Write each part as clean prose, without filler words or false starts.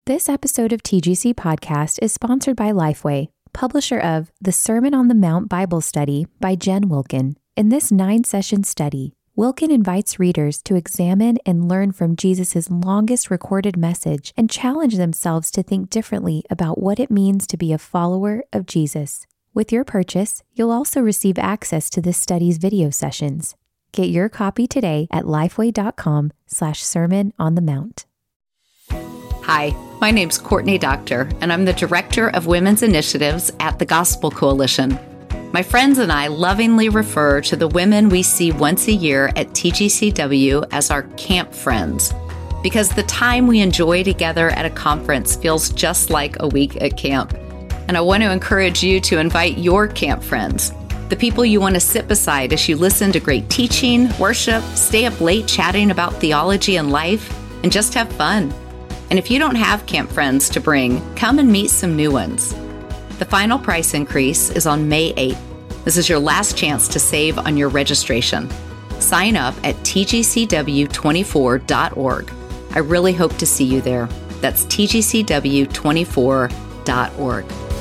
This episode of TGC Podcast is sponsored by Lifeway, publisher of The Sermon on the Mount Bible Study by Jen Wilkin. In this 9-session study, Wilkin invites readers to examine and learn from Jesus' longest recorded message and challenge themselves to think differently about what it means to be a follower of Jesus. With your purchase, you'll also receive access to this study's video sessions. Get your copy today at lifeway.com/Sermon on the Mount. Hi, my name's Courtney Doctor, and I'm the Director of Women's Initiatives at the Gospel Coalition. My friends and I lovingly refer to the women we see once a year at TGCW as our camp friends, because the time we enjoy together at a conference feels just like a week at camp. And I want to encourage you to invite your camp friends, the people you want to sit beside as you listen to great teaching, worship, stay up late chatting about theology and life, and just have fun. And if you don't have camp friends to bring, come and meet some new ones. The final price increase is on May 8th. This is your last chance to save on your registration. Sign up at tgcw24.org. I really hope to see you there. That's tgcw24.org.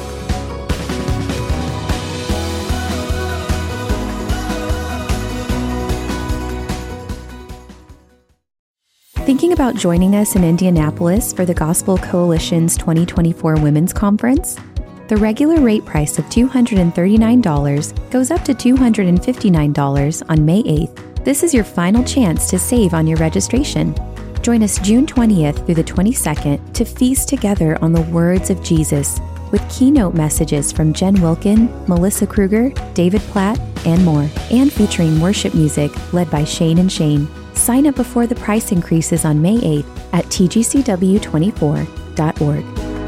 Thinking about joining us in Indianapolis for the Gospel Coalition's 2024 Women's Conference? The regular rate price of $239 goes up to $259 on May 8th. This is your final chance to save on your registration. Join us June 20th through the 22nd to feast together on the words of Jesus with keynote messages from Jen Wilkin, Melissa Kruger, David Platt, and more, and featuring worship music led by Shane and Shane. Sign up before the price increases on May 8th at tgcw24.org.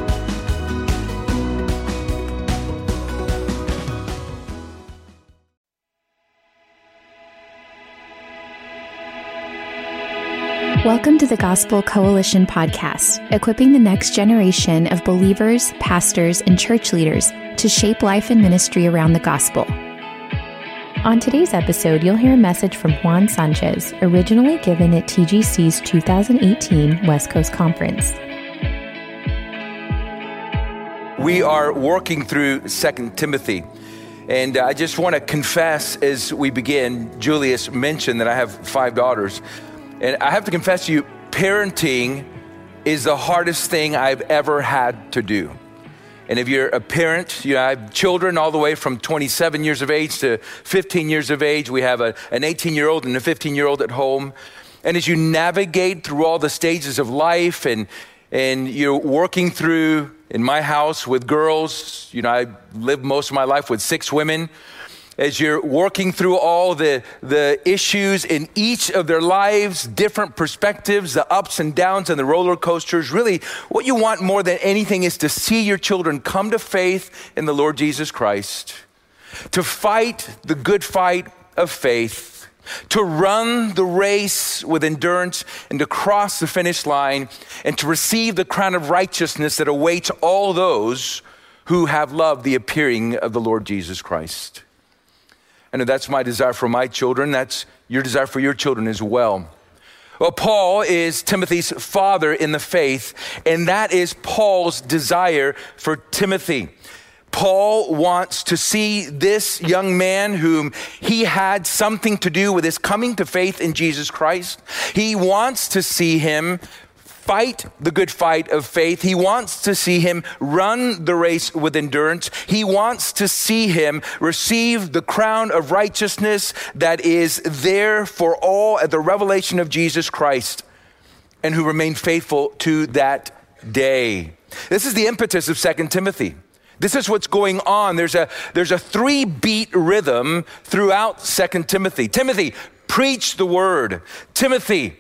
Welcome to the Gospel Coalition podcast, equipping the next generation of believers, pastors, and church leaders to shape life and ministry around the gospel. On today's episode, you'll hear a message from Juan Sanchez, originally given at TGC's 2018 West Coast Conference. We are working through 2 Timothy, and I just want to confess as we begin, Julius mentioned that I have 5 daughters, and I have to confess to you, parenting is the hardest thing I've ever had to do. And if you're a parent, I have children all the way from 27 years of age to 15 years of age. We have an 18-year-old and a 15-year-old at home. And as you navigate through all the stages of life and you're working through, in my house with girls, I lived most of my life with 6 women. As you're working through all the issues in each of their lives, different perspectives, the ups and downs and the roller coasters, really what you want more than anything is to see your children come to faith in the Lord Jesus Christ, to fight the good fight of faith, to run the race with endurance and to cross the finish line and to receive the crown of righteousness that awaits all those who have loved the appearing of the Lord Jesus Christ. And that's my desire for my children. That's your desire for your children as well. Well, Paul is Timothy's father in the faith, and that is Paul's desire for Timothy. Paul wants to see this young man whom he had something to do with his coming to faith in Jesus Christ. He wants to see him fight the good fight of faith. He wants to see him run the race with endurance. He wants to see him receive the crown of righteousness that is there for all at the revelation of Jesus Christ, and who remain faithful to that day. This is the impetus of 2 Timothy. This is what's going on. There's a 3-beat rhythm throughout 2 Timothy. Timothy, preach the word. Timothy,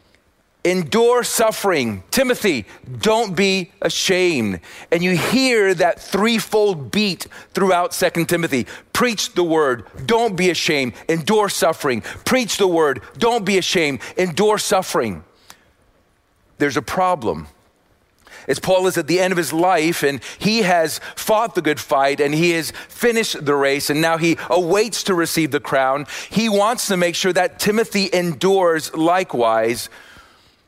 endure suffering. Timothy, don't be ashamed. And you hear that 3-fold beat throughout 2 Timothy. Preach the word, don't be ashamed, endure suffering. Preach the word, don't be ashamed, endure suffering. There's a problem. As Paul is at the end of his life and he has fought the good fight and he has finished the race and now he awaits to receive the crown, he wants to make sure that Timothy endures likewise.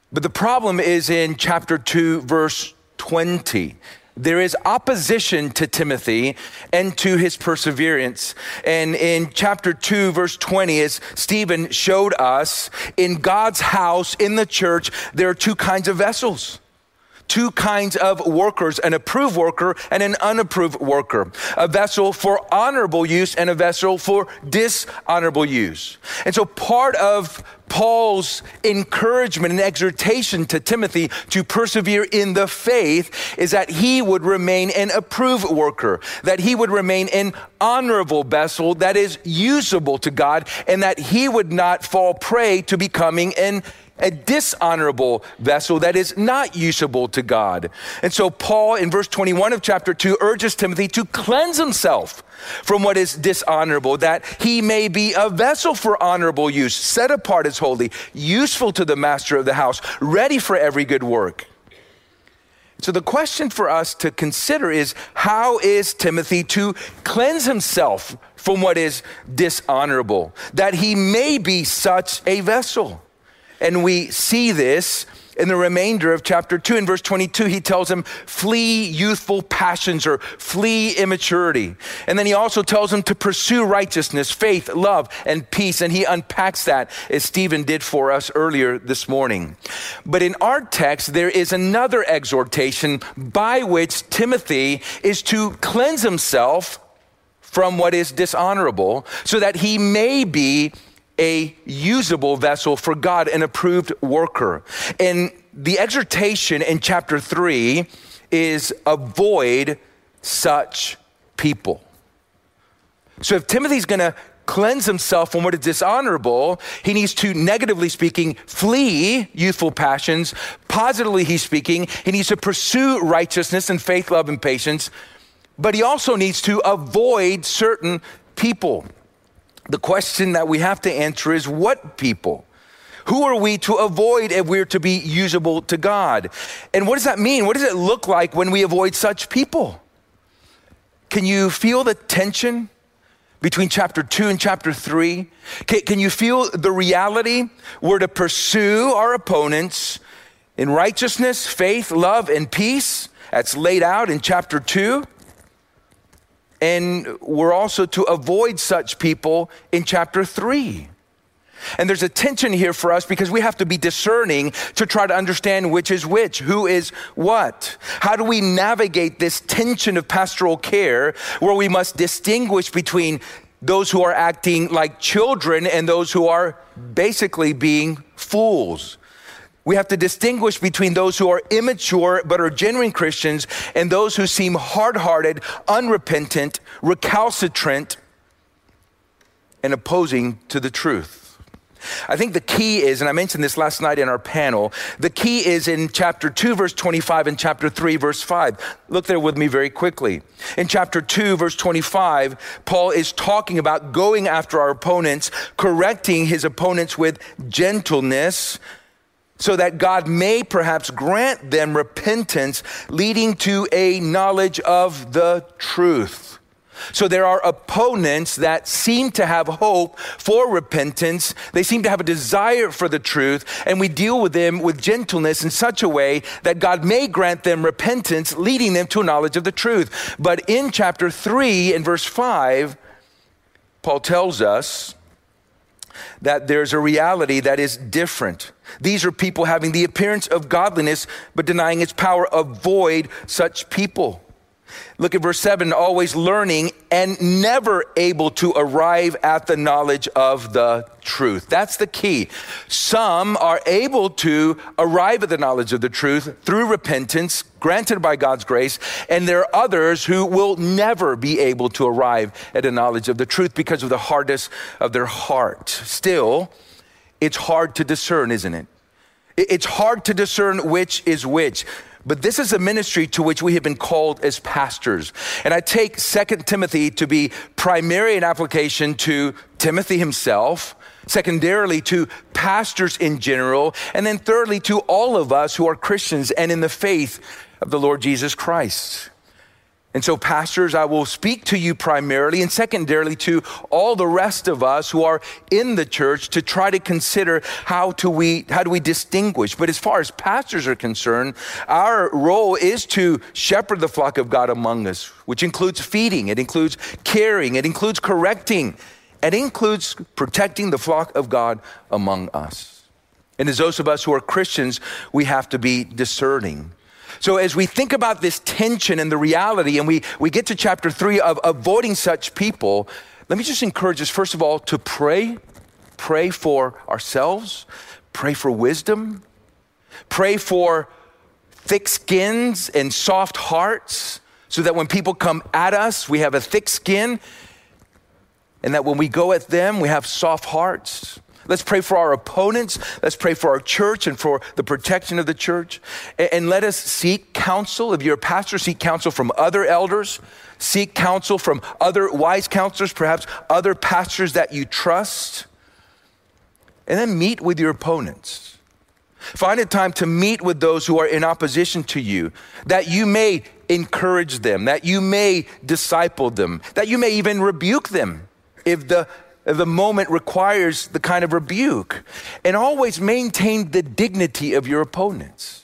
But the problem is in chapter 2, verse 20. There is opposition to Timothy and to his perseverance. And in chapter 2, verse 20, as Stephen showed us, in God's house, in the church, there are two kinds of vessels. Two kinds of workers, an approved worker and an unapproved worker. A vessel for honorable use and a vessel for dishonorable use. And so part of Paul's encouragement and exhortation to Timothy to persevere in the faith is that he would remain an approved worker, that he would remain an honorable vessel that is usable to God, and that he would not fall prey to becoming a dishonorable vessel that is not usable to God. And so Paul, in verse 21 of chapter 2, urges Timothy to cleanse himself from what is dishonorable, that he may be a vessel for honorable use, set apart as holy, useful to the master of the house, ready for every good work. So the question for us to consider is, how is Timothy to cleanse himself from what is dishonorable, that he may be such a vessel? And we see this in the remainder of chapter 2. In verse 22, he tells him, flee youthful passions or flee immaturity. And then he also tells him to pursue righteousness, faith, love, and peace. And he unpacks that as Stephen did for us earlier this morning. But in our text, there is another exhortation by which Timothy is to cleanse himself from what is dishonorable so that he may be a usable vessel for God, an approved worker. And the exhortation in chapter 3 is avoid such people. So if Timothy's going to cleanse himself from what is dishonorable, he needs to, negatively speaking, flee youthful passions. Positively, he's speaking, he needs to pursue righteousness and faith, love, and patience. But he also needs to avoid certain people. The question that we have to answer is, what people? Who are we to avoid if we're to be usable to God? And what does that mean? What does it look like when we avoid such people? Can you feel the tension between chapter 2 and chapter 3? Can you feel the reality? We're to pursue our opponents in righteousness, faith, love, and peace. That's laid out in chapter 2. And we're also to avoid such people in chapter 3. And there's a tension here for us because we have to be discerning to try to understand which is which, who is what. How do we navigate this tension of pastoral care where we must distinguish between those who are acting like children and those who are basically being fools? We have to distinguish between those who are immature but are genuine Christians and those who seem hard-hearted, unrepentant, recalcitrant, and opposing to the truth. I think the key is, and I mentioned this last night in our panel, the key is in chapter 2, verse 25 and chapter 3, verse 5. Look there with me very quickly. In chapter 2, verse 25, Paul is talking about going after our opponents, correcting his opponents with gentleness, so that God may perhaps grant them repentance leading to a knowledge of the truth. So there are opponents that seem to have hope for repentance. They seem to have a desire for the truth, and we deal with them with gentleness in such a way that God may grant them repentance, leading them to a knowledge of the truth. But in chapter 3 and verse 5, Paul tells us that there's a reality that is different. These are people having the appearance of godliness, but denying its power. Avoid such people. Look at verse 7, always learning and never able to arrive at the knowledge of the truth. That's the key. Some are able to arrive at the knowledge of the truth through repentance granted by God's grace, and there are others who will never be able to arrive at a knowledge of the truth because of the hardness of their heart. Still, it's hard to discern, isn't it? It's hard to discern which is which. But this is a ministry to which we have been called as pastors. And I take 2 Timothy to be primary in application to Timothy himself, secondarily to pastors in general, and then thirdly to all of us who are Christians and in the faith of the Lord Jesus Christ. And so pastors, I will speak to you primarily and secondarily to all the rest of us who are in the church to try to consider how do we distinguish. But as far as pastors are concerned, our role is to shepherd the flock of God among us, which includes feeding, it includes caring, it includes correcting, it includes protecting the flock of God among us. And as those of us who are Christians, we have to be discerning. So as we think about this tension and the reality, and we get to chapter 3 of avoiding such people, let me just encourage us, first of all, to pray for ourselves, pray for wisdom, pray for thick skins and soft hearts, so that when people come at us, we have a thick skin, and that when we go at them, we have soft hearts. Let's pray for our opponents. Let's pray for our church and for the protection of the church. And let us seek counsel. If you're a pastor, seek counsel from other elders. Seek counsel from other wise counselors, perhaps other pastors that you trust. And then meet with your opponents. Find a time to meet with those who are in opposition to you, that you may encourage them, that you may disciple them, that you may even rebuke them if the moment requires the kind of rebuke, and always maintain the dignity of your opponents.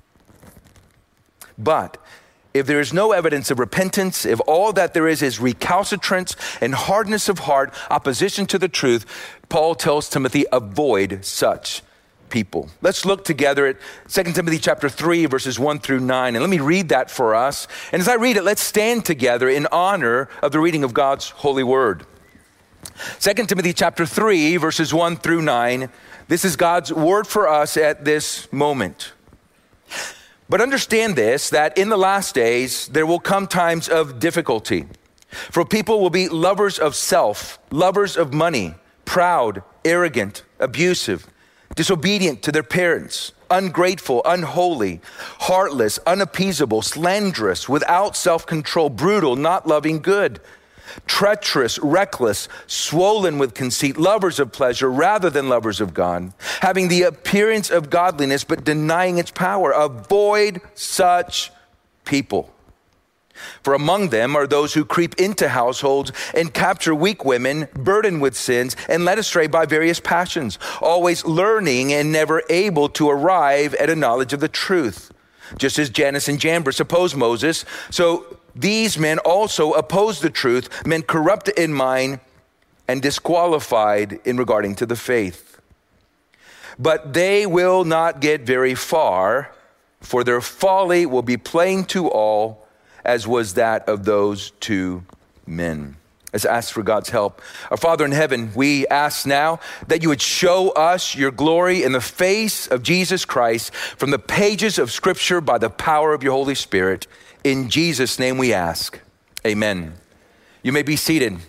But if there is no evidence of repentance, if all that there is recalcitrance and hardness of heart, opposition to the truth, Paul tells Timothy, avoid such people. Let's look together at 2 Timothy chapter 3, verses 1 through 9. And let me read that for us. And as I read it, let's stand together in honor of the reading of God's holy word. 2 Timothy chapter 3, verses 1 through 9. This is God's word for us at this moment. But understand this, that in the last days, there will come times of difficulty. For people will be lovers of self, lovers of money, proud, arrogant, abusive, disobedient to their parents, ungrateful, unholy, heartless, unappeasable, slanderous, without self-control, brutal, not loving good, treacherous, reckless, swollen with conceit, lovers of pleasure rather than lovers of God, having the appearance of godliness but denying its power. Avoid such people. For among them are those who creep into households and capture weak women, burdened with sins, and led astray by various passions, always learning and never able to arrive at a knowledge of the truth. Just as Jannes and Jambres opposed Moses, so these men also oppose the truth, men corrupt in mind and disqualified in regarding to the faith. But they will not get very far, for their folly will be plain to all, as was that of those two men. Let's ask for God's help. Our Father in heaven, we ask now that you would show us your glory in the face of Jesus Christ from the pages of Scripture by the power of your Holy Spirit. In Jesus' name we ask, amen. You may be seated.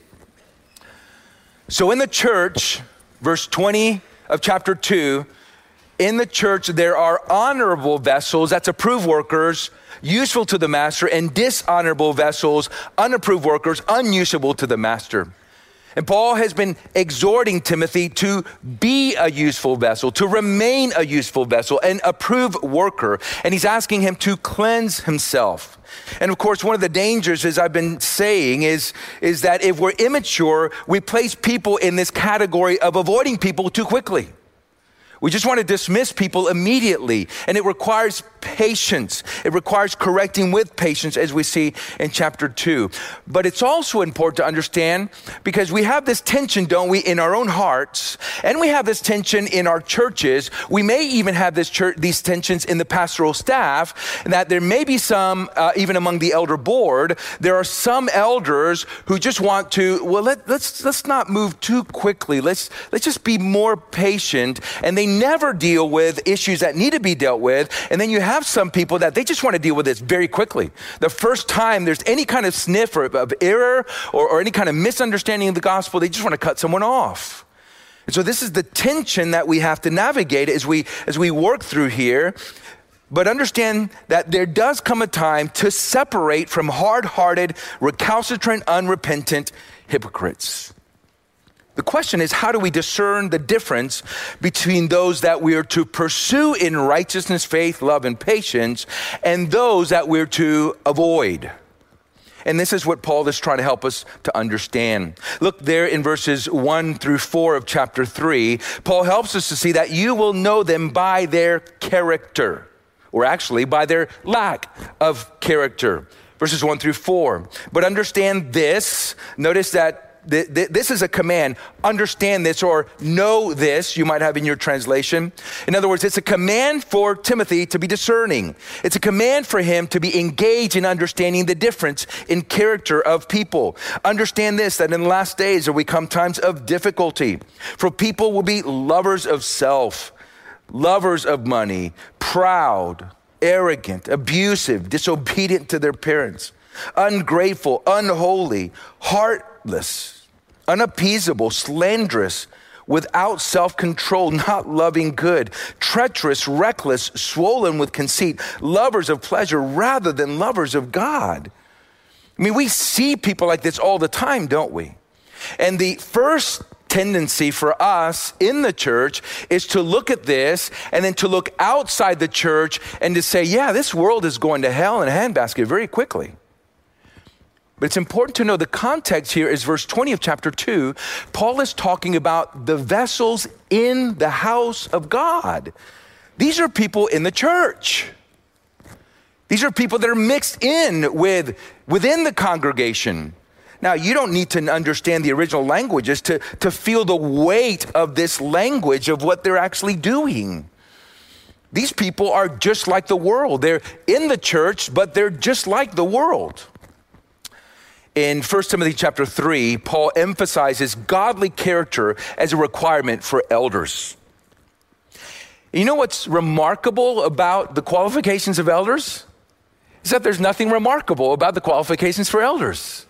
So in the church, verse 20 of chapter 2, in the church there are honorable vessels, that's approved workers, useful to the master, and dishonorable vessels, unapproved workers, unusable to the master. And Paul has been exhorting Timothy to be a useful vessel, to remain a useful vessel, an approved worker. And he's asking him to cleanse himself. And of course, one of the dangers, as I've been saying, is that if we're immature, we place people in this category of avoiding people too quickly. We just want to dismiss people immediately, and it requires patience. It requires correcting with patience, as we see in chapter 2. But it's also important to understand, because we have this tension, don't we, in our own hearts, and we have this tension in our churches. We may even have these tensions in the pastoral staff, and that there may be some, even among the elder board, there are some elders who just want to, well, let's not move too quickly. Let's just be more patient, and they never deal with issues that need to be dealt with. And then you have some people that they just want to deal with this very quickly. The first time there's any kind of sniff of error or any kind of misunderstanding of the gospel, they just want to cut someone off. And so this is the tension that we have to navigate as we work through here. But understand that there does come a time to separate from hard-hearted, recalcitrant, unrepentant hypocrites. The question is, how do we discern the difference between those that we are to pursue in righteousness, faith, love, and patience, and those that we're to avoid? And this is what Paul is trying to help us to understand. Look there in verses 1 through 4 of chapter 3. Paul helps us to see that you will know them by their character, or actually by their lack of character. Verses 1 through 4. But understand this. Notice that this is a command. Understand this, or know this, you might have in your translation. In other words, it's a command for Timothy to be discerning. It's a command for him to be engaged in understanding the difference in character of people. Understand this, that in the last days there will come times of difficulty. For people will be lovers of self, lovers of money, proud, arrogant, abusive, disobedient to their parents, ungrateful, unholy, heartless, unappeasable, slanderous, without self-control, not loving good, treacherous, reckless, swollen with conceit, lovers of pleasure rather than lovers of God. I mean, we see people like this all the time, don't we? And the first tendency for us in the church is to look at this and then to look outside the church and to say, yeah, this world is going to hell in a handbasket very quickly. But it's important to know the context here is verse 20 of chapter 2. Paul is talking about the vessels in the house of God. These are people in the church. These are people that are mixed in within the congregation. Now, you don't need to understand the original languages to feel the weight of this language of what they're actually doing. These people are just like the world. They're in the church, but they're just like the world. In 1 Timothy chapter 3, Paul emphasizes godly character as a requirement for elders. You know what's remarkable about the qualifications of elders? Is that there's nothing remarkable about the qualifications for elders.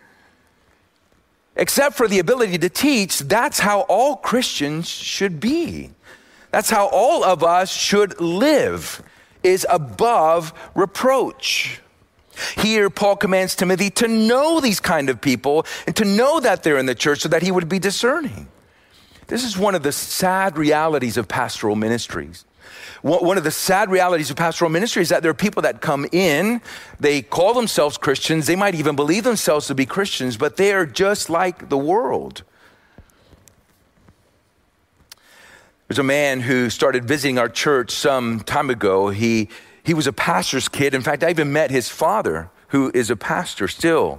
Except for the ability to teach, that's how all Christians should be. That's how all of us should live, is above reproach. Here, Paul commands Timothy to know these kind of people and to know that they're in the church so that he would be discerning. This is one of the sad realities of pastoral ministries. One of the sad realities of pastoral ministry is that there are people that come in, they call themselves Christians, they might even believe themselves to be Christians, but they are just like the world. There's a man who started visiting our church some time ago. He was a pastor's kid. In fact, I even met his father, who is a pastor still.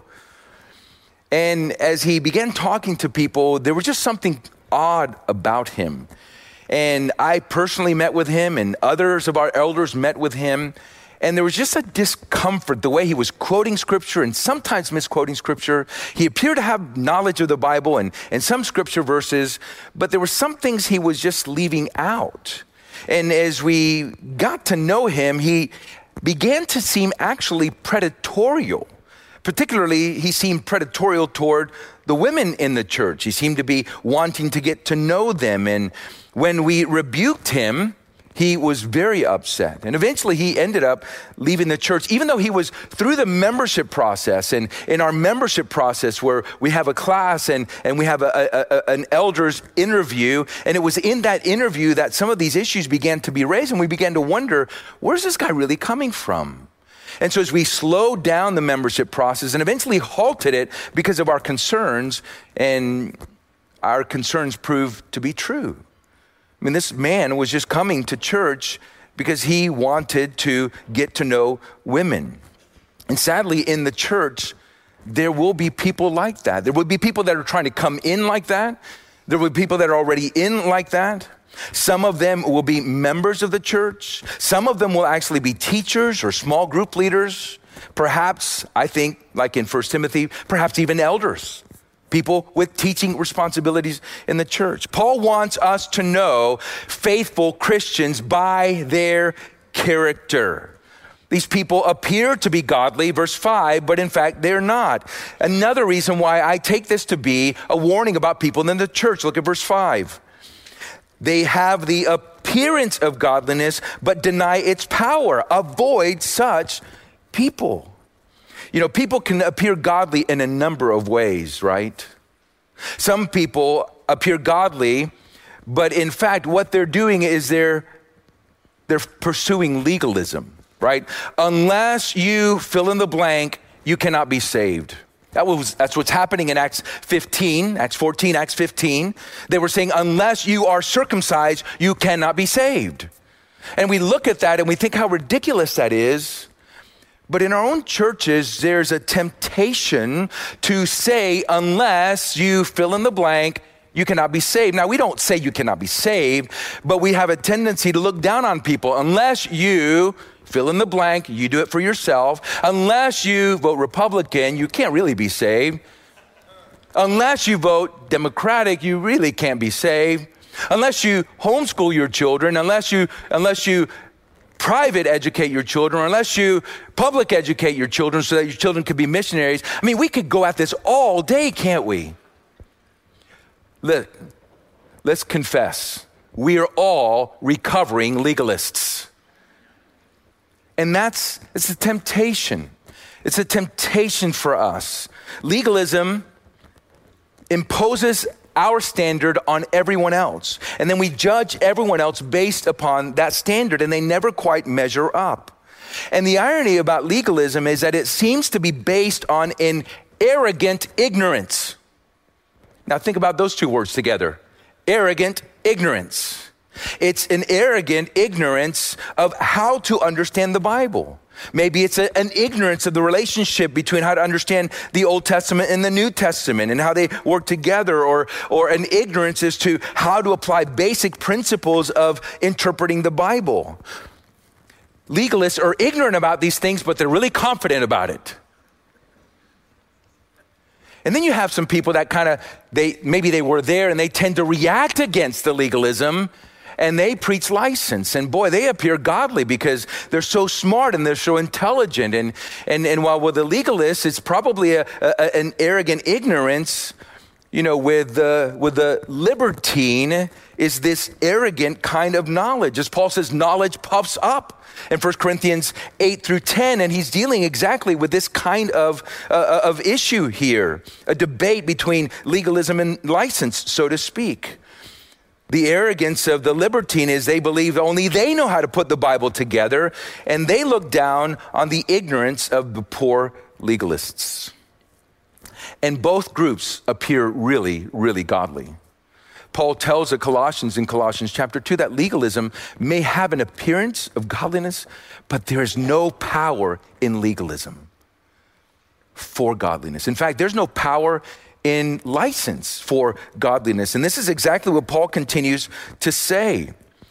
And as he began talking to people, there was just something odd about him. And I personally met with him, and others of our elders met with him. And there was just a discomfort, the way he was quoting scripture and sometimes misquoting scripture. He appeared to have knowledge of the Bible and some scripture verses, but there were some things he was just leaving out. And as we got to know him, he began to seem actually predatorial. Particularly, he seemed predatorial toward the women in the church. He seemed to be wanting to get to know them. And when we rebuked him, he was very upset. And eventually he ended up leaving the church, even though he was through the membership process. And in our membership process where we have a class and we have an elders interview, and it was in that interview that some of these issues began to be raised, and we began to wonder, where's this guy really coming from? And so as we slowed down the membership process and eventually halted it because of our concerns, and our concerns proved to be true. I mean, this man was just coming to church because he wanted to get to know women. And sadly, in the church, there will be people like that. There will be people that are trying to come in like that. There will be people that are already in like that. Some of them will be members of the church. Some of them will actually be teachers or small group leaders. Perhaps, I think, like in 1 Timothy, perhaps even elders. People with teaching responsibilities in the church. Paul wants us to know faithful Christians by their character. These people appear to be godly, verse 5, but in fact, they're not. Another reason why I take this to be a warning about people in the church. Look at verse 5. They have the appearance of godliness, but deny its power. Avoid such people. You know, people can appear godly in a number of ways, right? Some people appear godly, but in fact, what they're doing is they're pursuing legalism, right? Unless you fill in the blank, you cannot be saved. That's what's happening in Acts 15, Acts 14, Acts 15. They were saying, unless you are circumcised, you cannot be saved. And we look at that and we think how ridiculous that is. But in our own churches, there's a temptation to say, unless you fill in the blank, you cannot be saved. Now, we don't say you cannot be saved, but we have a tendency to look down on people. Unless you fill in the blank, you do it for yourself. Unless you vote Republican, you can't really be saved. Unless you vote Democratic, you really can't be saved. Unless you homeschool your children, unless you private educate your children, or unless you public educate your children so that your children could be missionaries. I mean, we could go at this all day, can't we? Let's confess. We are all recovering legalists. And it's a temptation. It's a temptation for us. Legalism imposes our standard on everyone else. And then we judge everyone else based upon that standard, and they never quite measure up. And the irony about legalism is that it seems to be based on an arrogant ignorance. Now think about those two words together. Arrogant ignorance. It's an arrogant ignorance of how to understand the Bible. Maybe it's an ignorance of the relationship between how to understand the Old Testament and the New Testament and how they work together, or an ignorance as to how to apply basic principles of interpreting the Bible. Legalists are ignorant about these things, but they're really confident about it. And then you have some people that maybe they were there and they tend to react against the legalism, and they preach license. And boy, they appear godly because they're so smart and they're so intelligent. And while with the legalists, it's probably an arrogant ignorance, with the libertine is this arrogant kind of knowledge. As Paul says, knowledge puffs up in 1 Corinthians 8-10, and he's dealing exactly with this kind of issue here, a debate between legalism and license, so to speak. The arrogance of the libertine is they believe only they know how to put the Bible together, and they look down on the ignorance of the poor legalists. And both groups appear really, really godly. Paul tells the Colossians in Colossians chapter 2 that legalism may have an appearance of godliness, but there is no power in legalism for godliness. In fact, there's no power in license for godliness. And this is exactly what Paul continues to say.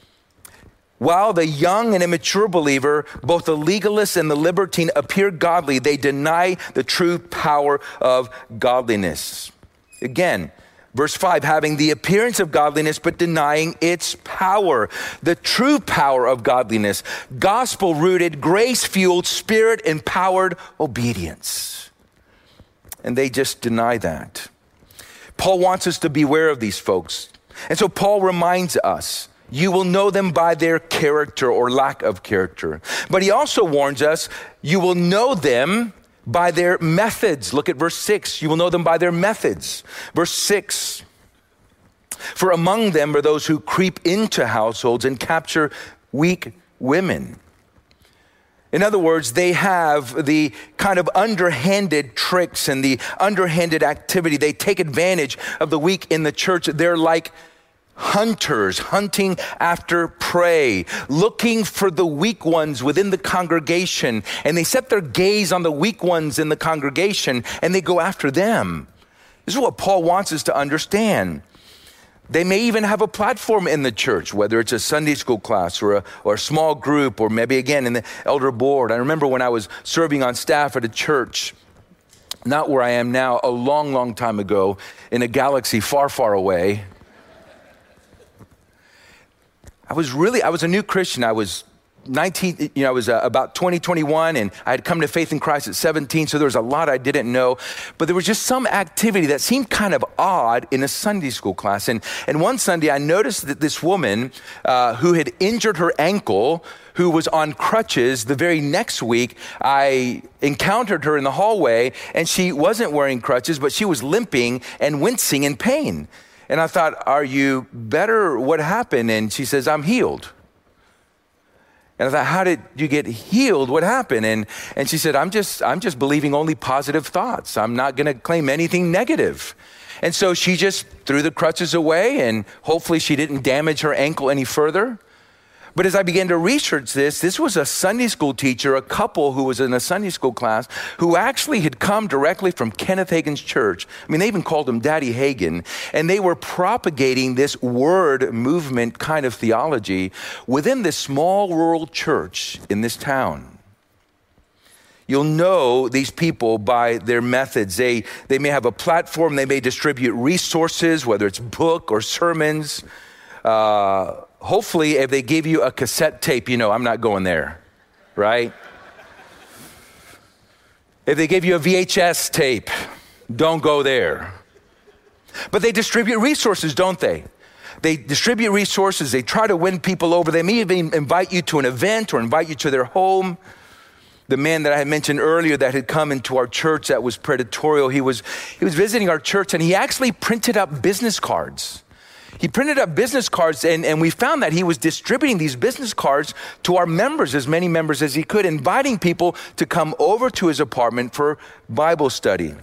While the young and immature believer, both the legalist and the libertine, appear godly, they deny the true power of godliness. Again, verse 5, having the appearance of godliness, but denying its power. The true power of godliness, gospel-rooted, grace-fueled, spirit-empowered obedience. And they just deny that. Paul wants us to beware of these folks. And so Paul reminds us, you will know them by their character or lack of character. But he also warns us, you will know them by their methods. Look at verse 6. You will know them by their methods. Verse 6. For among them are those who creep into households and capture weak women. In other words, they have the kind of underhanded tricks and the underhanded activity. They take advantage of the weak in the church. They're like hunters hunting after prey, looking for the weak ones within the congregation. And they set their gaze on the weak ones in the congregation and they go after them. This is what Paul wants us to understand. They may even have a platform in the church, whether it's a Sunday school class or a small group, or maybe again in the elder board. I remember when I was serving on staff at a church, not where I am now, a long, long time ago, in a galaxy far, far away. I was a new Christian. I was 19, I was about 21, and I had come to faith in Christ at 17, so there was a lot I didn't know. But there was just some activity that seemed kind of odd in a Sunday school class. And one Sunday, I noticed that this woman who had injured her ankle, who was on crutches, the very next week, I encountered her in the hallway, and she wasn't wearing crutches, but she was limping and wincing in pain. And I thought, are you better? What happened? And she says, I'm healed. And I thought, how did you get healed? What happened? And she said, I'm just believing only positive thoughts. I'm not going to claim anything negative. And so she just threw the crutches away, and hopefully she didn't damage her ankle any further. But as I began to research this was a Sunday school teacher, a couple who was in a Sunday school class, who actually had come directly from Kenneth Hagin's church. I mean, they even called him Daddy Hagin. And they were propagating this word movement kind of theology within this small rural church in this town. You'll know these people by their methods. They may have a platform, they may distribute resources, whether it's book or sermons. Hopefully, if they give you a cassette tape, you know, I'm not going there, right? If they give you a VHS tape, don't go there. But they distribute resources, don't they? They distribute resources. They try to win people over. They may even invite you to an event or invite you to their home. The man that I had mentioned earlier that had come into our church that was predatorial, he was visiting our church, and he actually printed up business cards. He printed up business cards, and we found that he was distributing these business cards to our members, as many members as he could, inviting people to come over to his apartment for Bible study.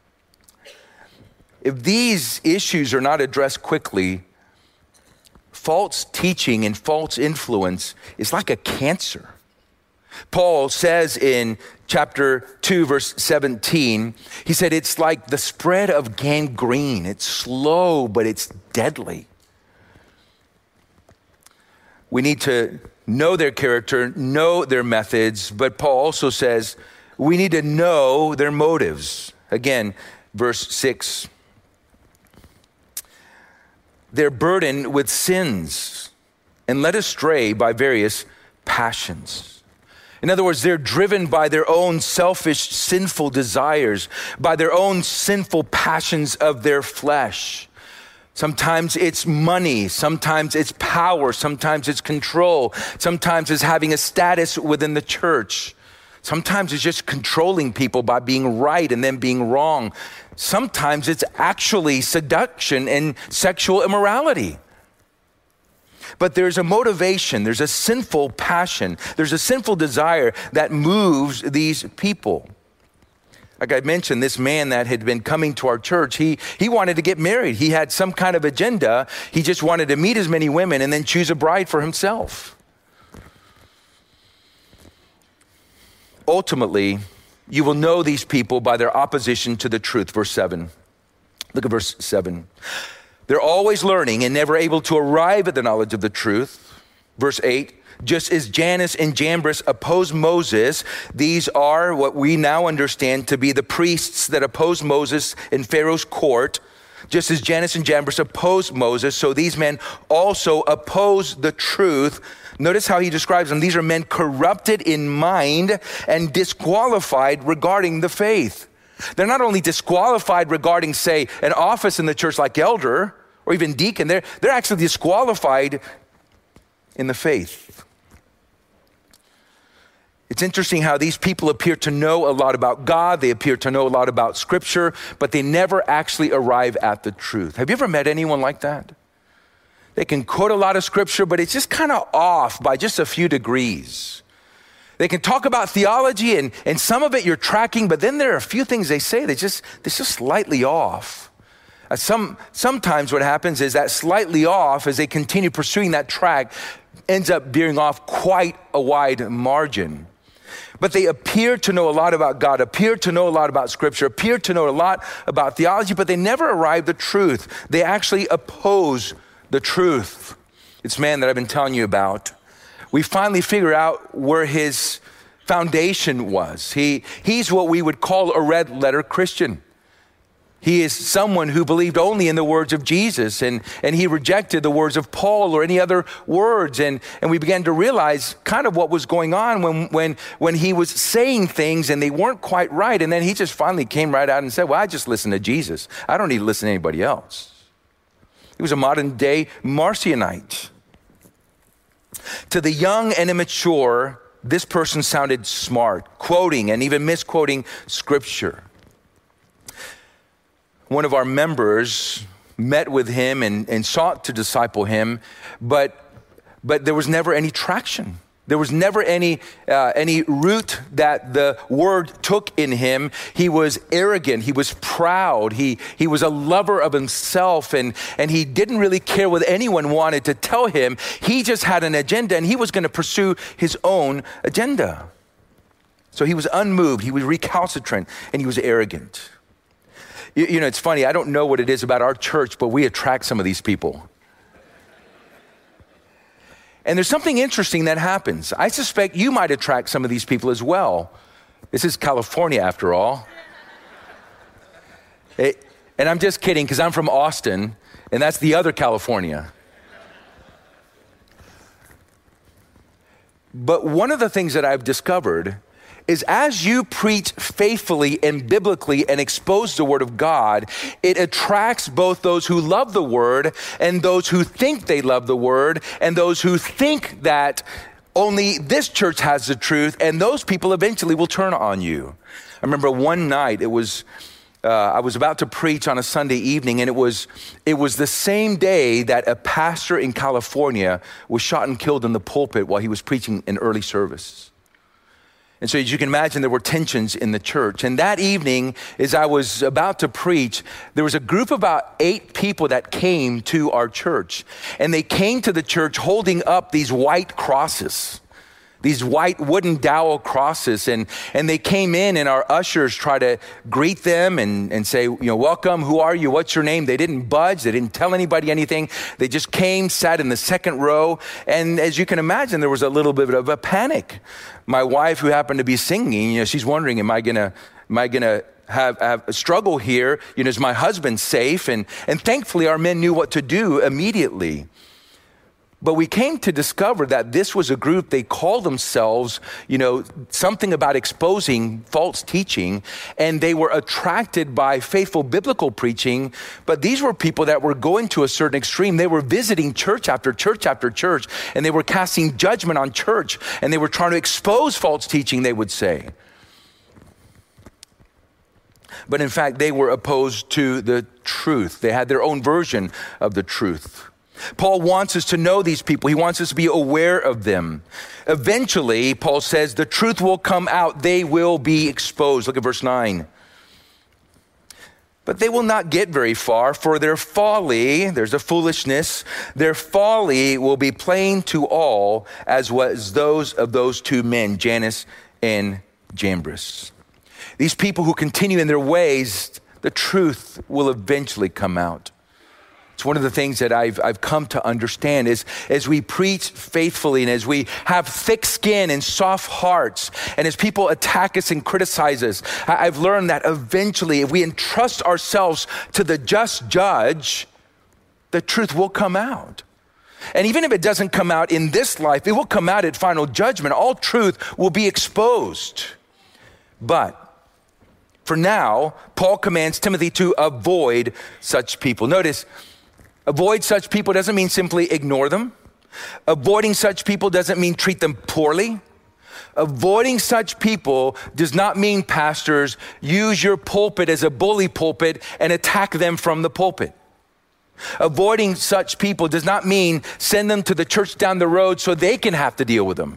If these issues are not addressed quickly, false teaching and false influence is like a cancer. Paul says in chapter 2, verse 17, he said, it's like the spread of gangrene. It's slow, but it's deadly. We need to know their character, know their methods, but Paul also says we need to know their motives. Again, verse 6, they're burdened with sins and led astray by various passions. In other words, they're driven by their own selfish, sinful desires, by their own sinful passions of their flesh. Sometimes it's money, sometimes it's power, sometimes it's control, sometimes it's having a status within the church. Sometimes it's just controlling people by being right and then being wrong. Sometimes it's actually seduction and sexual immorality. But there's a motivation, there's a sinful passion, there's a sinful desire that moves these people. Like I mentioned, this man that had been coming to our church, he wanted to get married. He had some kind of agenda. He just wanted to meet as many women and then choose a bride for himself. Ultimately, you will know these people by their opposition to the truth. Verse 7. Look at verse 7. They're always learning and never able to arrive at the knowledge of the truth. Verse 8, just as Jannes and Jambres opposed Moses, these are what we now understand to be the priests that opposed Moses in Pharaoh's court. Just as Jannes and Jambres opposed Moses, so these men also oppose the truth. Notice how he describes them. These are men corrupted in mind and disqualified regarding the faith. They're not only disqualified regarding, say, an office in the church like elder or even deacon, they're actually disqualified in the faith. It's interesting how these people appear to know a lot about God, they appear to know a lot about Scripture, but they never actually arrive at the truth. Have you ever met anyone like that? They can quote a lot of Scripture, but it's just kind of off by just a few degrees. They can talk about theology and some of it you're tracking, but then there are a few things they say that's just slightly off. Sometimes what happens is that slightly off, as they continue pursuing that track, ends up veering off quite a wide margin. But they appear to know a lot about God, appear to know a lot about Scripture, appear to know a lot about theology, but they never arrive at the truth. They actually oppose the truth. It's man that I've been telling you about. We finally figure out where his foundation was. He's what we would call a red letter Christian. He is someone who believed only in the words of Jesus, and he rejected the words of Paul or any other words. And we began to realize kind of what was going on when he was saying things and they weren't quite right. And then he just finally came right out and said, well, I just listen to Jesus. I don't need to listen to anybody else. He was a modern day Marcionite. To the young and immature, this person sounded smart, quoting and even misquoting Scripture. One of our members met with him and sought to disciple him, but there was never any traction. There was never any root that the word took in him. He was arrogant. He was proud. He was a lover of himself, and he didn't really care what anyone wanted to tell him. He just had an agenda, and he was going to pursue his own agenda. So he was unmoved. He was recalcitrant, and he was arrogant. You know, it's funny. I don't know what it is about our church, but we attract some of these people. And there's something interesting that happens. I suspect you might attract some of these people as well. This is California, after all. And I'm just kidding, because I'm from Austin, and that's the other California. But one of the things that I've discovered is as you preach faithfully and biblically and expose the word of God, it attracts both those who love the word and those who think they love the word and those who think that only this church has the truth, and those people eventually will turn on you. I remember one night I was about to preach on a Sunday evening, and it was the same day that a pastor in California was shot and killed in the pulpit while he was preaching an early service. And so as you can imagine, there were tensions in the church. And that evening, as I was about to preach, there was a group of about 8 people that came to our church. And they came to the church holding up these white crosses, these white wooden dowel crosses. And they came in, and our ushers tried to greet them and say, you know, welcome, who are you, what's your name? They didn't budge, they didn't tell anybody anything. They just came, sat in the second row. And as you can imagine, there was a little bit of a panic. My wife, who happened to be singing, you know, she's wondering, am I gonna have a struggle here? You know, is my husband safe? And thankfully, our men knew what to do immediately. But we came to discover that this was a group, they called themselves, you know, something about exposing false teaching, and they were attracted by faithful biblical preaching. But these were people that were going to a certain extreme. They were visiting church after church after church, and they were casting judgment on church, and they were trying to expose false teaching, they would say. But in fact, they were opposed to the truth. They had their own version of the truth. Paul wants us to know these people. He wants us to be aware of them. Eventually, Paul says, the truth will come out. They will be exposed. Look at verse 9. But they will not get very far, for their folly, there's a foolishness, their folly will be plain to all, as was those of those 2 men, Jannes and Jambres. These people who continue in their ways, the truth will eventually come out. It's one of the things that I've come to understand is as we preach faithfully and as we have thick skin and soft hearts, and as people attack us and criticize us, I've learned that eventually if we entrust ourselves to the just judge, the truth will come out. And even if it doesn't come out in this life, it will come out at final judgment. All truth will be exposed. But for now, Paul commands Timothy to avoid such people. Notice, avoid such people doesn't mean simply ignore them. Avoiding such people doesn't mean treat them poorly. Avoiding such people does not mean, pastors, use your pulpit as a bully pulpit and attack them from the pulpit. Avoiding such people does not mean send them to the church down the road so they can have to deal with them.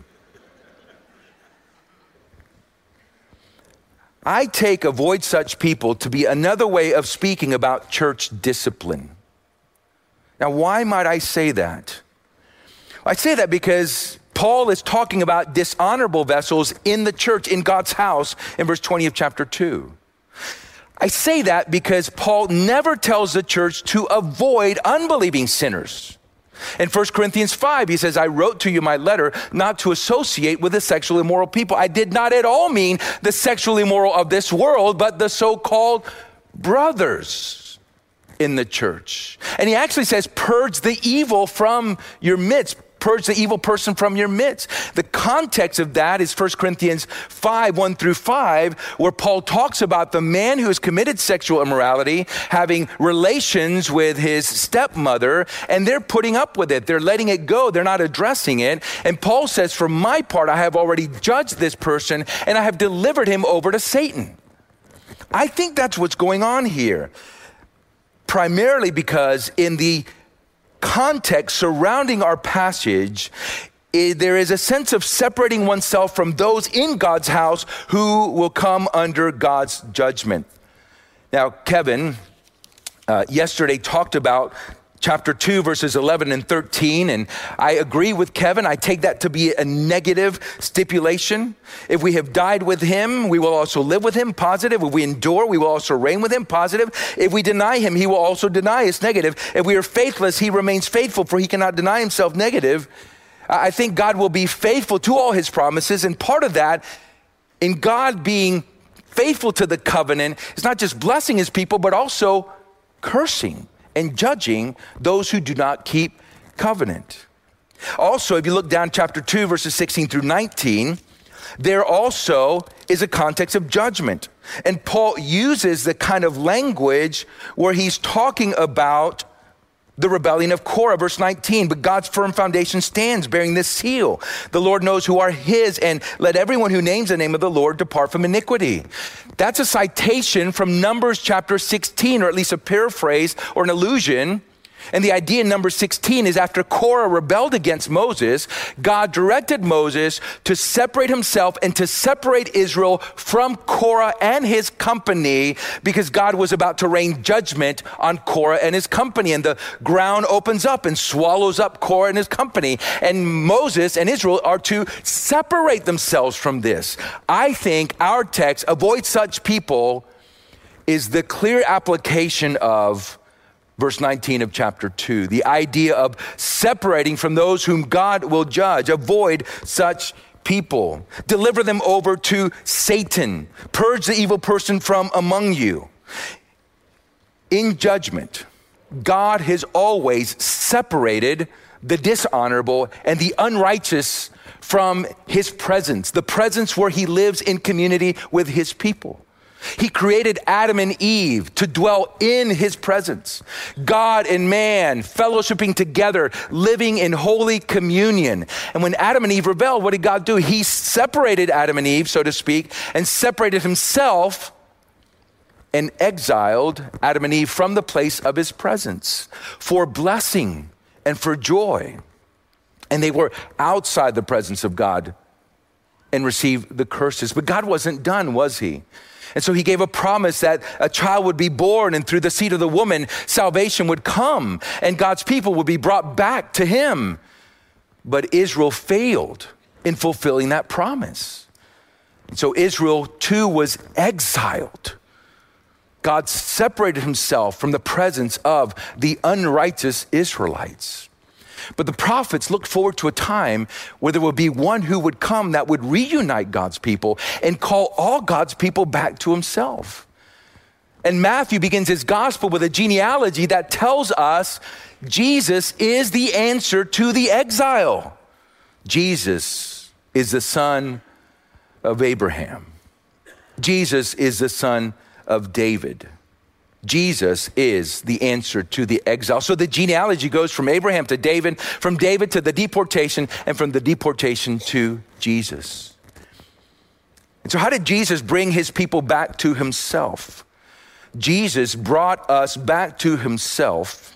I take avoid such people to be another way of speaking about church discipline. Now, why might I say that? I say that because Paul is talking about dishonorable vessels in the church, in God's house, in verse 20 of chapter 2. I say that because Paul never tells the church to avoid unbelieving sinners. In 1 Corinthians 5, he says, I wrote to you my letter not to associate with the sexually immoral people. I did not at all mean the sexually immoral of this world, but the so-called brothers in the church. And he actually says, purge the evil from your midst. Purge the evil person from your midst. The context of that is 1 Corinthians 5, 1 through 5, where Paul talks about the man who has committed sexual immorality having relations with his stepmother, and they're putting up with it. They're letting it go. They're not addressing it. And Paul says, for my part, I have already judged this person, and I have delivered him over to Satan. I think that's what's going on here. Primarily because in the context surrounding our passage, there is a sense of separating oneself from those in God's house who will come under God's judgment. Now, Kevin yesterday talked about chapter 2, verses 11 and 13, and I agree with Kevin. I take that to be a negative stipulation. If we have died with him, we will also live with him, positive. If we endure, we will also reign with him, positive. If we deny him, he will also deny us, negative. If we are faithless, he remains faithful, for he cannot deny himself, negative. I think God will be faithful to all his promises, and part of that, in God being faithful to the covenant, is not just blessing his people, but also cursing and judging those who do not keep covenant. Also, if you look down chapter 2, verses 16 through 19, there also is a context of judgment. And Paul uses the kind of language where he's talking about the rebellion of Korah, verse 19, but God's firm foundation stands bearing this seal. The Lord knows who are his, and let everyone who names the name of the Lord depart from iniquity. That's a citation from Numbers chapter 16, or at least a paraphrase or an allusion. And the idea in Numbers 16 is after Korah rebelled against Moses, God directed Moses to separate himself and to separate Israel from Korah and his company, because God was about to rain judgment on Korah and his company. And the ground opens up and swallows up Korah and his company. And Moses and Israel are to separate themselves from this. I think our text, avoid such people, is the clear application of verse 19 of chapter 2, the idea of separating from those whom God will judge. Avoid such people. Deliver them over to Satan. Purge the evil person from among you. In judgment, God has always separated the dishonorable and the unrighteous from his presence, the presence where he lives in community with his people. He created Adam and Eve to dwell in his presence. God and man fellowshipping together, living in holy communion. And when Adam and Eve rebelled, what did God do? He separated Adam and Eve, so to speak, and separated himself and exiled Adam and Eve from the place of his presence for blessing and for joy. And they were outside the presence of God and received the curses. But God wasn't done, was he? And so he gave a promise that a child would be born, and through the seed of the woman, salvation would come, and God's people would be brought back to him. But Israel failed in fulfilling that promise. So Israel too was exiled. God separated himself from the presence of the unrighteous Israelites. But the prophets looked forward to a time where there would be one who would come that would reunite God's people and call all God's people back to himself. And Matthew begins his gospel with a genealogy that tells us Jesus is the answer to the exile. Jesus is the son of Abraham. Jesus is the son of David. Jesus is the answer to the exile. So the genealogy goes from Abraham to David, from David to the deportation, and from the deportation to Jesus. And so how did Jesus bring his people back to himself? Jesus brought us back to himself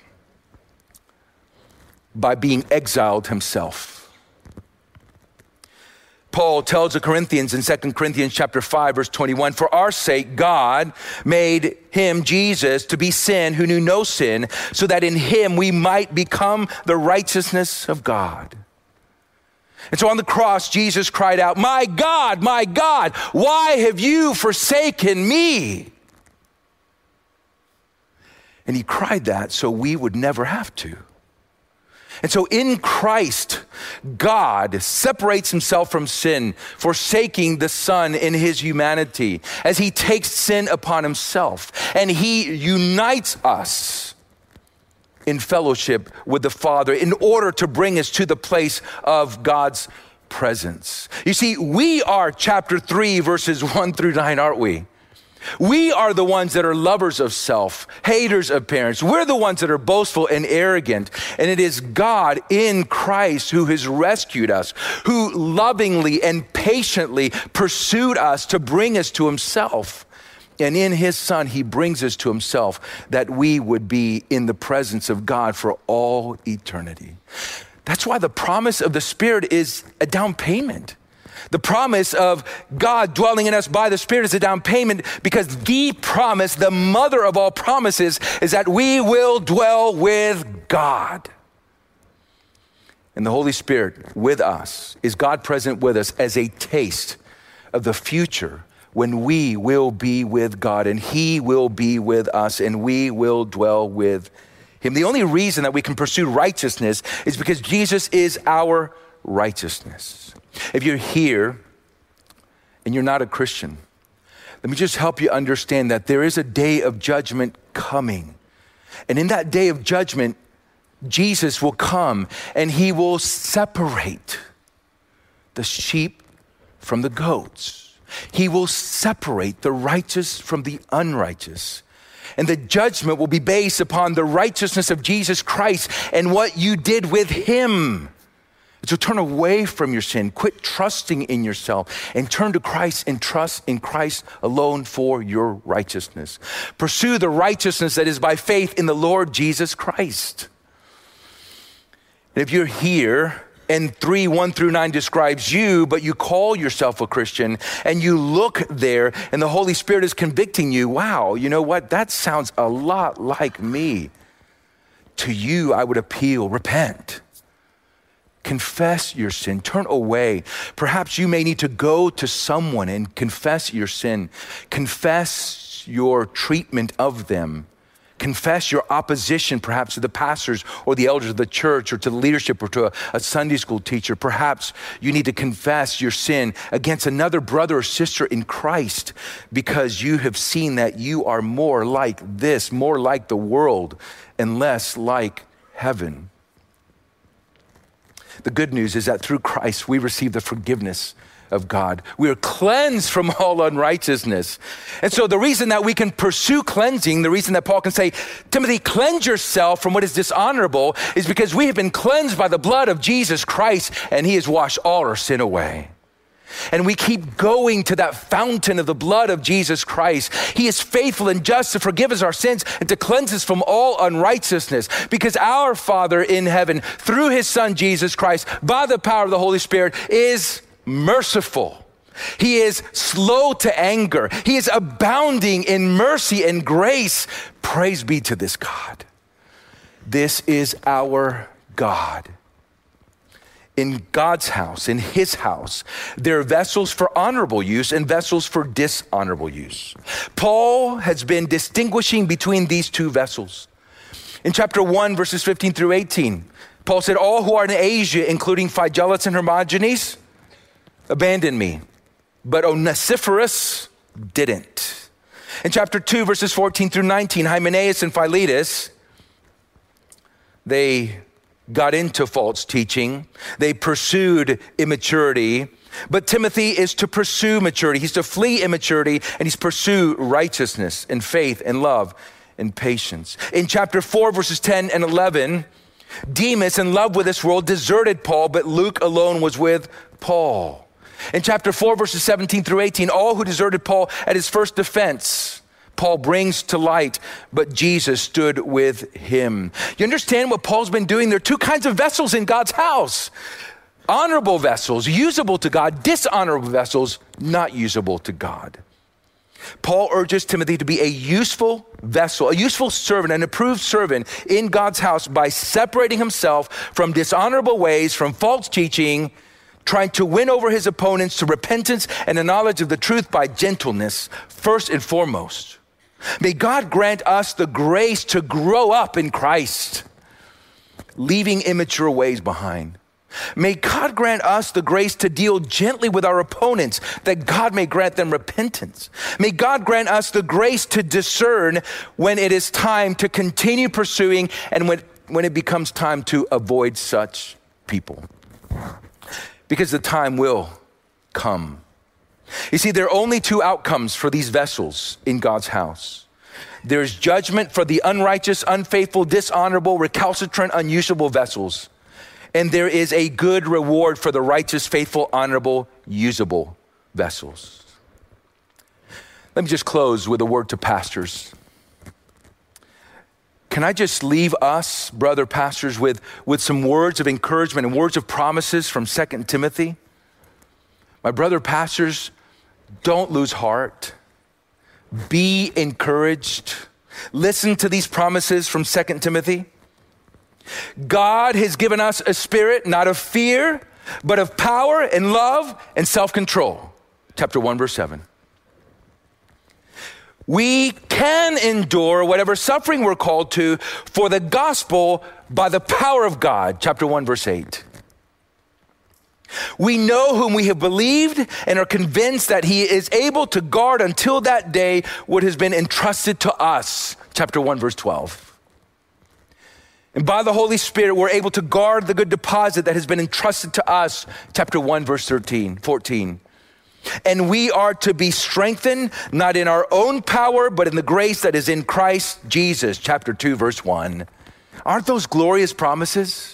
by being exiled himself. Paul tells the Corinthians in 2 Corinthians chapter 5, verse 21, for our sake, God made him, Jesus, to be sin who knew no sin, so that in him we might become the righteousness of God. And so on the cross, Jesus cried out, my God, why have you forsaken me? And he cried that so we would never have to. And so in Christ, God separates himself from sin, forsaking the Son in his humanity as he takes sin upon himself. And he unites us in fellowship with the Father in order to bring us to the place of God's presence. You see, we are chapter 3, verses 1 through 9, aren't we? We are the ones that are lovers of self, haters of parents. We're the ones that are boastful and arrogant. And it is God in Christ who has rescued us, who lovingly and patiently pursued us to bring us to himself. And in his Son, he brings us to himself that we would be in the presence of God for all eternity. That's why the promise of the Spirit is a down payment. The promise of God dwelling in us by the Spirit is a down payment, because the promise, the mother of all promises, is that we will dwell with God. And the Holy Spirit with us is God present with us as a taste of the future when we will be with God and He will be with us and we will dwell with Him. The only reason that we can pursue righteousness is because Jesus is our righteousness. If you're here and you're not a Christian, let me just help you understand that there is a day of judgment coming. And in that day of judgment, Jesus will come and He will separate the sheep from the goats. He will separate the righteous from the unrighteous. And the judgment will be based upon the righteousness of Jesus Christ and what you did with Him. So turn away from your sin, quit trusting in yourself, and turn to Christ and trust in Christ alone for your righteousness. Pursue the righteousness that is by faith in the Lord Jesus Christ. And if you're here and 3:1-9 describes you, but you call yourself a Christian and you look there and the Holy Spirit is convicting you, wow, you know what? That sounds a lot like me. To you, I would appeal, repent. Confess your sin, turn away. Perhaps you may need to go to someone and confess your sin. Confess your treatment of them. Confess your opposition perhaps to the pastors or the elders of the church or to the leadership or to a Sunday school teacher. Perhaps you need to confess your sin against another brother or sister in Christ because you have seen that you are more like this, more like the world, and less like heaven. The good news is that through Christ, we receive the forgiveness of God. We are cleansed from all unrighteousness. And so the reason that we can pursue cleansing, the reason that Paul can say, Timothy, cleanse yourself from what is dishonorable, is because we have been cleansed by the blood of Jesus Christ, and He has washed all our sin away. And we keep going to that fountain of the blood of Jesus Christ. He is faithful and just to forgive us our sins and to cleanse us from all unrighteousness, because our Father in heaven, through His Son, Jesus Christ, by the power of the Holy Spirit, is merciful. He is slow to anger. He is abounding in mercy and grace. Praise be to this God. This is our God. In God's house, in His house, there are vessels for honorable use and vessels for dishonorable use. Paul has been distinguishing between these two vessels. In chapter 1, verses 15-18, Paul said, all who are in Asia, including Phygellus and Hermogenes, abandoned me, but Onesiphorus didn't. In chapter 2, verses 14-19, Hymenaeus and Philetus, they got into false teaching. They pursued immaturity. But Timothy is to pursue maturity. He's to flee immaturity, and he's to pursue righteousness and faith and love and patience. In chapter 4, verses 10 and 11, Demas, in love with this world, deserted Paul, but Luke alone was with Paul. In chapter 4, verses 17-18, all who deserted Paul at his first defense, Paul brings to light, but Jesus stood with him. You understand what Paul's been doing? There are two kinds of vessels in God's house. Honorable vessels, usable to God. Dishonorable vessels, not usable to God. Paul urges Timothy to be a useful vessel, a useful servant, an approved servant in God's house by separating himself from dishonorable ways, from false teaching, trying to win over his opponents to repentance and the knowledge of the truth by gentleness, first and foremost. May God grant us the grace to grow up in Christ, leaving immature ways behind. May God grant us the grace to deal gently with our opponents, that God may grant them repentance. May God grant us the grace to discern when it is time to continue pursuing and when it becomes time to avoid such people. Because the time will come. You see, there are only two outcomes for these vessels in God's house. There's judgment for the unrighteous, unfaithful, dishonorable, recalcitrant, unusable vessels. And there is a good reward for the righteous, faithful, honorable, usable vessels. Let me just close with a word to pastors. Can can I just leave us, brother pastors, with some words of encouragement and words of promises from 2 Timothy? My brother pastors, don't lose heart. Be encouraged. Listen to these promises from 2 Timothy. God has given us a spirit not of fear, but of power and love and self-control. Chapter 1, verse 7. We can endure whatever suffering we're called to for the gospel by the power of God. Chapter 1, verse 8. We know whom we have believed and are convinced that he is able to guard until that day what has been entrusted to us. Chapter 1, verse 12. And by the Holy Spirit, we're able to guard the good deposit that has been entrusted to us. Chapter 1, verse 14. And we are to be strengthened, not in our own power, but in the grace that is in Christ Jesus. Chapter 2, verse 1. Aren't those glorious promises?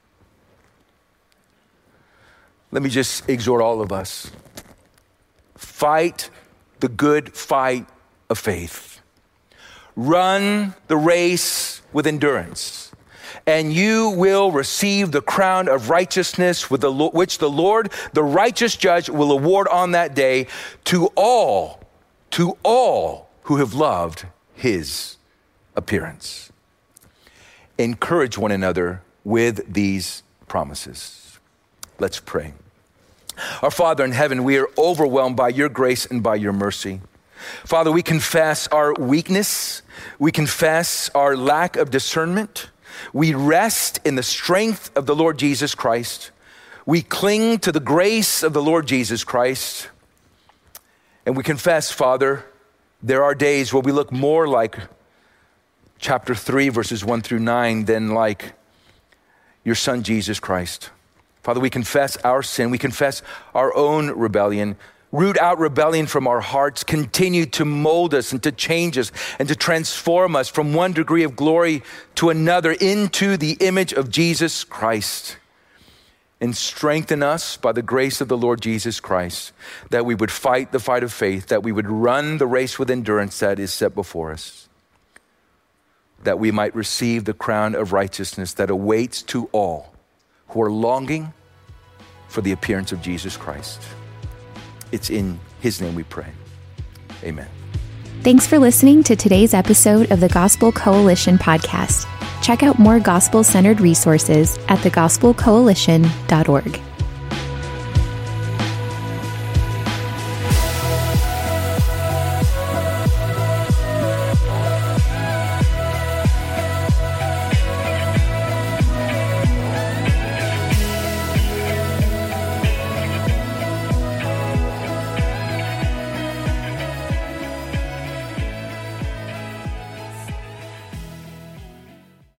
Let me just exhort all of us. Fight the good fight of faith. Run the race with endurance, and you will receive the crown of righteousness which the Lord, the righteous judge, will award on that day to all who have loved his appearance. Encourage one another with these promises. Let's pray. Our Father in heaven, we are overwhelmed by your grace and by your mercy. Father, we confess our weakness. We confess our lack of discernment. We rest in the strength of the Lord Jesus Christ. We cling to the grace of the Lord Jesus Christ. And we confess, Father, there are days where we look more like chapter 3, verses 1 through 9 than like your Son, Jesus Christ. Father, we confess our sin. We confess our own rebellion. Root out rebellion from our hearts. Continue to mold us and to change us and to transform us from one degree of glory to another into the image of Jesus Christ. And strengthen us by the grace of the Lord Jesus Christ, that we would fight the fight of faith, that we would run the race with endurance that is set before us, that we might receive the crown of righteousness that awaits to all who are longing for the appearance of Jesus Christ. It's in his name we pray. Amen. Thanks for listening to today's episode of the Gospel Coalition podcast. Check out more gospel-centered resources at thegospelcoalition.org.